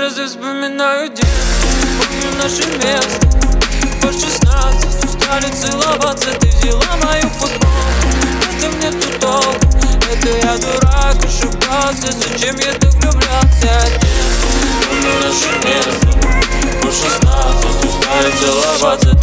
слезы вспоминаю детство. Помню наше место по 16. Устали целоваться, ты взяла мою футболку. Это мне тут толку, это я дурак, ошибался. Зачем я так влюблялся? Помню наше место по 16. Устали целоваться.